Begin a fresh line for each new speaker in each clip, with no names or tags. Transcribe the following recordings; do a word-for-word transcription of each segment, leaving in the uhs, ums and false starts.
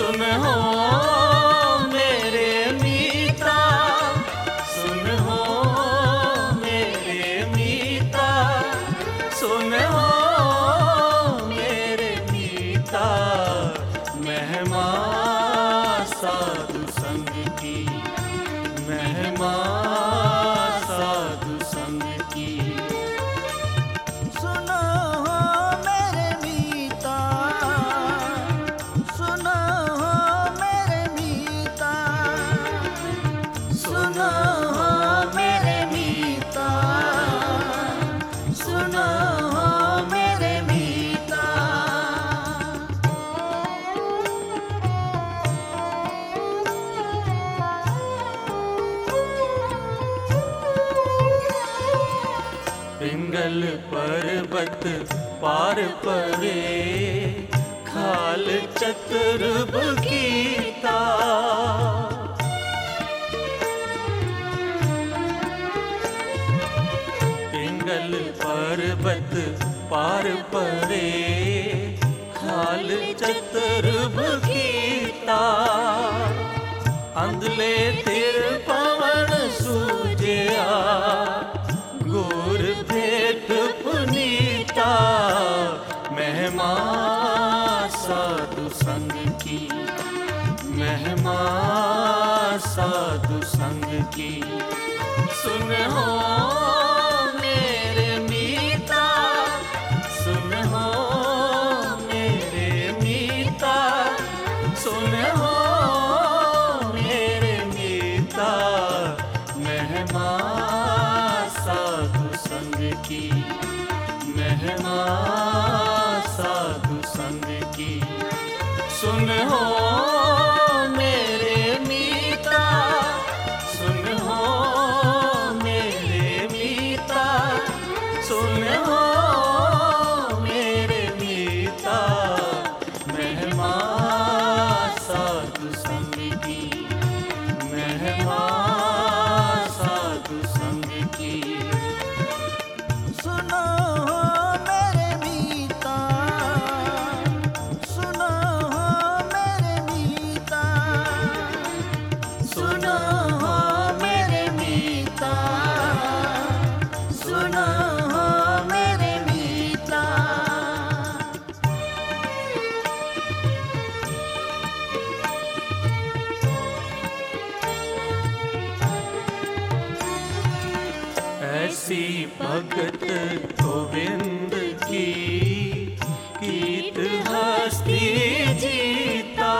सुन हो मेरे मीता, सुन हो मेरे मीता, सुन हो मेरे मीता। महिमा साधु संग की, महिमा साधु संग की।
सुनो हो मेरे मीता, सुनो हो मेरे मीता, सुनो हो मेरे मीता, सुनो हो मेरे मीता।
पिंगल पर्वत पार परे, खाल चतुर्भ कीता। पिंगल पर्वत पार परे, खाल चतुर्भ कीता। अंधले तिर पवन सूझया, गुर भेट पुनीता। महिमा साधु संग की, महिमा साधु संग की। सुन हो मेरे मीता, सुन हो मेरे मीता, सुन हो मेरे मीता। महिमा साधु संग की, महिमा साधु संग की। सुन हो मेरे मीता, सुन हो मेरे मीता, सुन हो मेरे मीता। महिमा साधु संग की, महिमा साधु संग की।
सुनो हो मेरे मीता, सुनो हो मेरे मीता, सुनो हो मेरे मीता, सुनो हो मेरे मीता।
ऐसी भगत गोविंद की, कीत हस्ती जीता।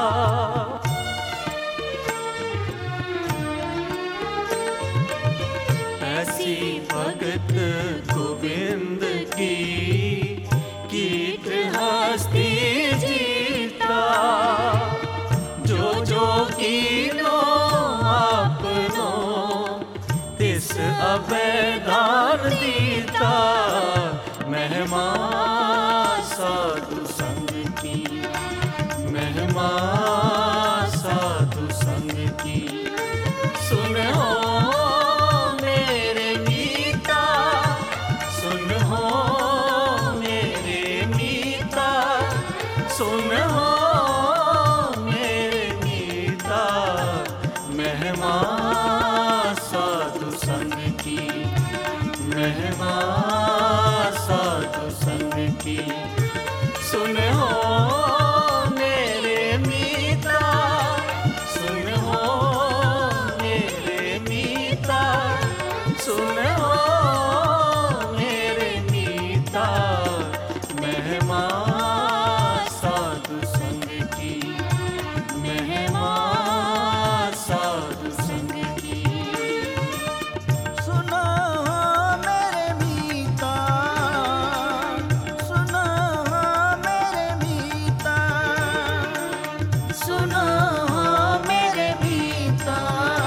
ऐसी भगत गोविंद की, कीत हस्ती जीता। जो जो कीनो आपनो, तिस अभयदान दीता। महिमा साधु संग की, महिमा साधु संग की। सुन हो मेरे मीता, सुन हो मेरे मीता, सुन हो मेरे मीता। महिमा साधु संग की, महिमा साधु संग की। सुन हो मेरे मीता, सुन हो मेरे मीता, सुन हो मेरे मीता। महिमा साधु संग की, महिमा साधु संग की।
सुनो हो मेरे मीता, सुनो हो मेरे मीता, सुनो हो मेरे मीता,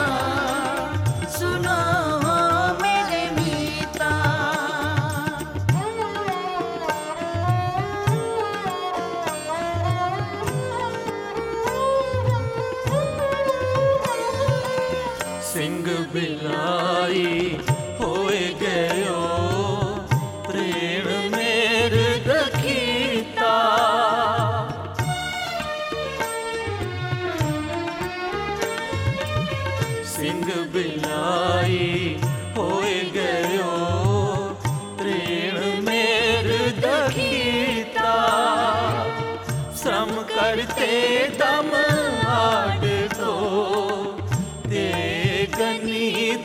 सुनो हो मेरे मीता।
सिंह बिलाई होए गयो, प्रेम मेर दखीता।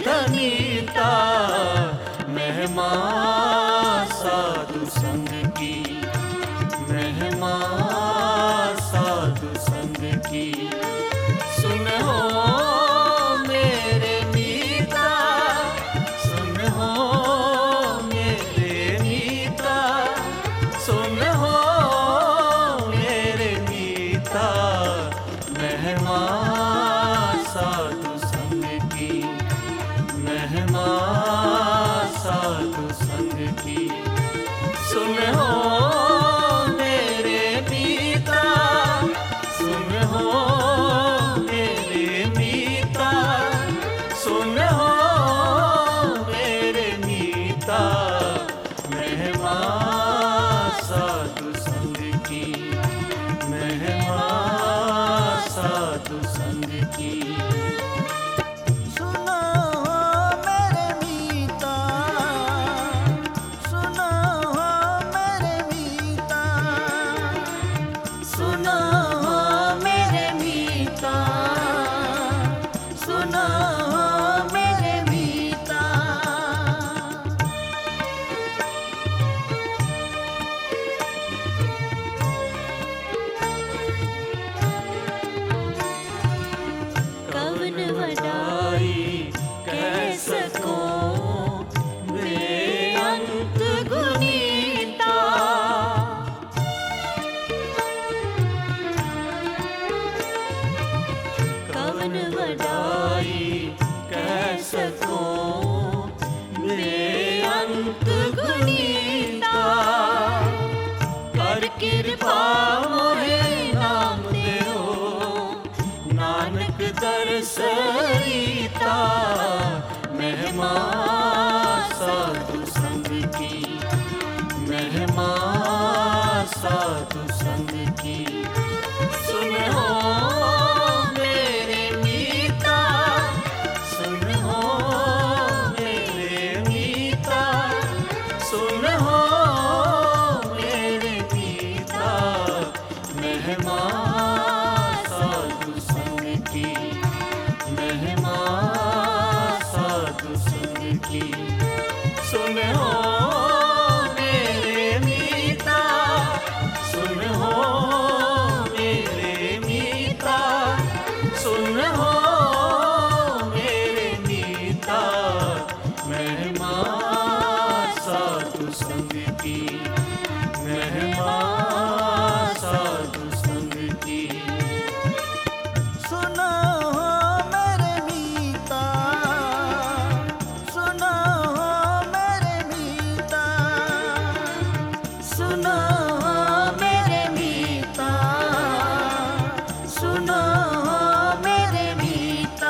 धनीता महिमा साधु संग की, महिमा साधु संग की। सुन हो मेरे मीता, सुन हो मेरे मीता, सुन हो मेरे मीता, महिमा साधु संग की, महिमा साधु संग की। सुन हो मेरे मीता, सुन हो मेरे मीता, सुन हो मेरे मीता, महिमा साधु संग की, महिमा साधु संग की।
सुनो मेरे मीता, सुनो मेरे मीता, सुनो मेरे मीता, सुनो मेरे मीता। कवन वडाई कह सको बेअंत गुनीता, कवन वडाई कह सको बेअंत गुनीता। कर कृपा मोहे नाम देओ, नानक दरस रीता, महिमा साधु संग की, महिमा साधु संग की। सुन हो मेरे मीता, सुन हो मेरे मीता, सुन हो मेरे मीता, महिमा साधु संग की, महिमा साधु संग की। सुन हो मेरे मीता, सुन हो मेरे मीता, सुन हो मेरे मीता, महिमा साधु संग की, महिमा साधु संग की। सुनो मेरे मीता, सुनो मेरे मीता, सुनो मेरे मीता, सुनो मेरे मीता।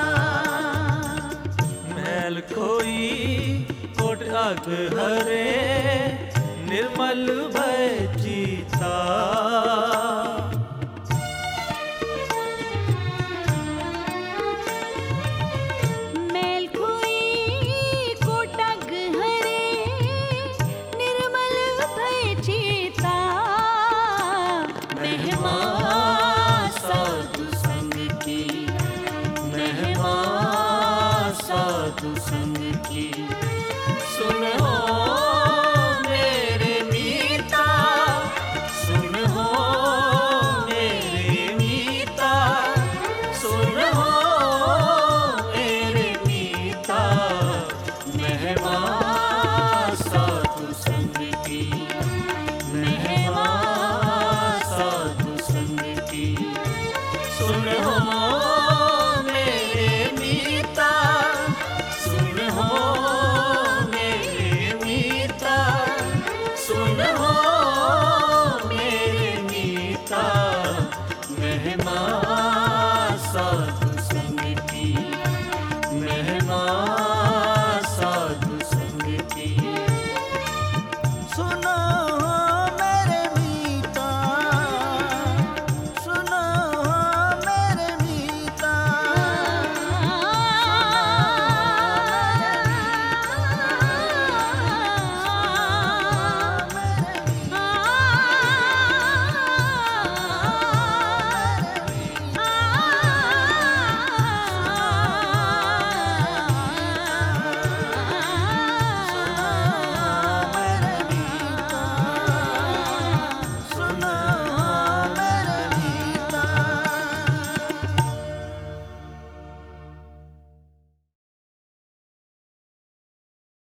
मैल कोई कोट अग हरे, निर्मल भय जीता।